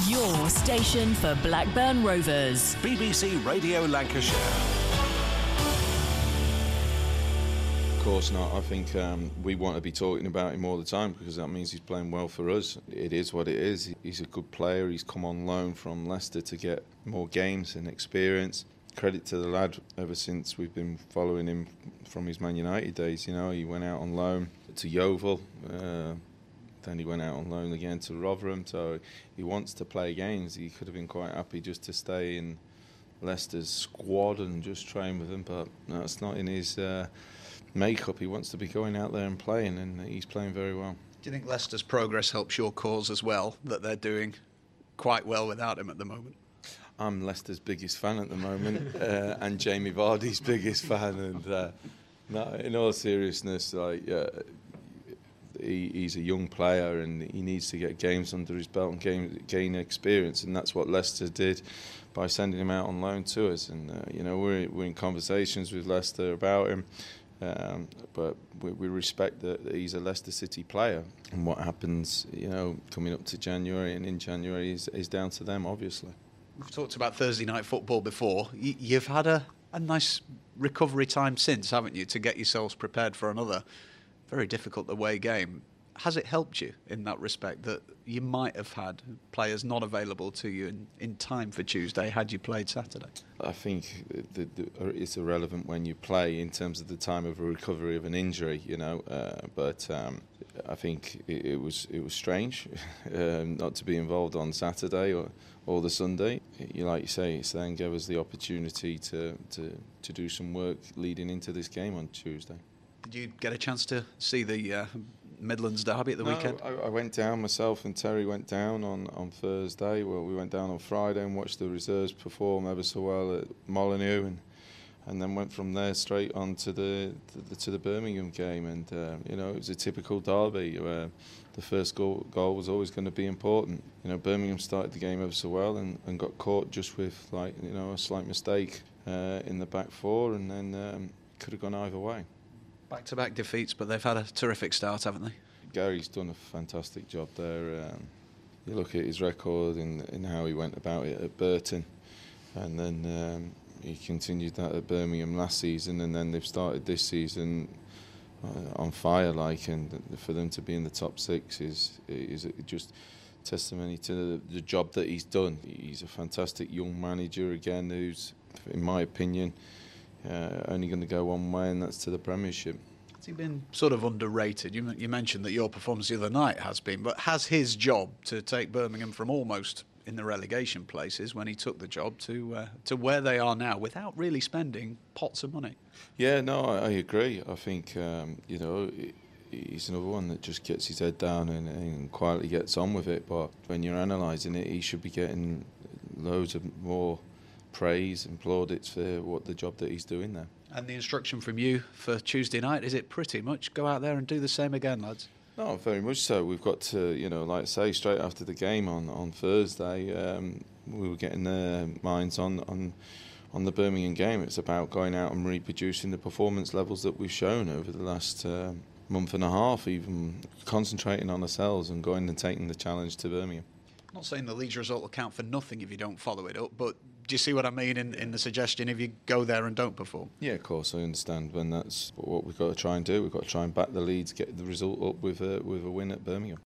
Your station for Blackburn Rovers. BBC Radio Lancashire. Of course not. I think we want to be talking about him all the time because that means he's playing well for us. It is what it is. He's a good player. He's come on loan from Leicester to get more games and experience. Credit to the lad. Ever since we've been following him from his Man United days, you know, he went out on loan to Yeovil. Then he went out on loan again to Rotherham. So he wants to play games. He could have been quite happy just to stay in Leicester's squad and just train with them, but no, it's not in his makeup. He wants to be going out there and playing, and he's playing very well. Do you think Leicester's progress helps your cause as well, that they're doing quite well without him at the moment? I'm Leicester's biggest fan at the moment, and Jamie Vardy's biggest fan. And no, in all seriousness, he's a young player and he needs to get games under his belt and gain experience, and that's what Leicester did by sending him out on loan to us. And we're in conversations with Leicester about him. But we respect that he's a Leicester City player, and what happens, coming up to January and in January is down to them, obviously. We've talked about Thursday night football before. You've had a nice recovery time since, haven't you, to get yourselves prepared for another very difficult away game. Has it helped you in that respect that you might have had players not available to you in time for Tuesday had you played Saturday? I think it's irrelevant when you play in terms of the time of a recovery of an injury, but I think it was strange not to be involved on Saturday or the Sunday. Like you say, it's then gave us the opportunity to do some work leading into this game on Tuesday. Did you get a chance to see the Midlands derby at the weekend? I went down, myself and Terry went down on Thursday. Well, we went down on Friday and watched the reserves perform ever so well at Molineux, and then went from there straight on to the Birmingham game. And it was a typical derby where the first goal was always going to be important. Birmingham started the game ever so well and got caught just with a slight mistake in the back four, and then could have gone either way. Back-to-back defeats, but they've had a terrific start, haven't they? Gary's done a fantastic job there. You look at his record and how he went about it at Burton, and then he continued that at Birmingham last season, and then they've started this season on fire, and for them to be in the top six is just testimony to the job that he's done. He's a fantastic young manager again, who's, in my opinion, only going to go one way, and that's to the Premiership. Has he been sort of underrated? You mentioned that your performance the other night has been, but has his job to take Birmingham from almost in the relegation places when he took the job to where they are now without really spending pots of money? Yeah, no, I agree. I think he's another one that just gets his head down and quietly gets on with it. But when you're analysing it, he should be getting loads of more praise and plaudits for the job that he's doing there. And the instruction from you for Tuesday night, is it pretty much go out there and do the same again, lads? No, very much so. We've got to, like I say, straight after the game on Thursday, we were getting their minds on the Birmingham game. It's about going out and reproducing the performance levels that we've shown over the last month and a half, even concentrating on ourselves and going and taking the challenge to Birmingham. I'm not saying the Leeds result will count for nothing if you don't follow it up, but do you see what I mean in the suggestion if you go there and don't perform? Yeah, of course, I understand. When that's what we've got to try and do. We've got to try and back the Leeds, get the result up with a win at Birmingham.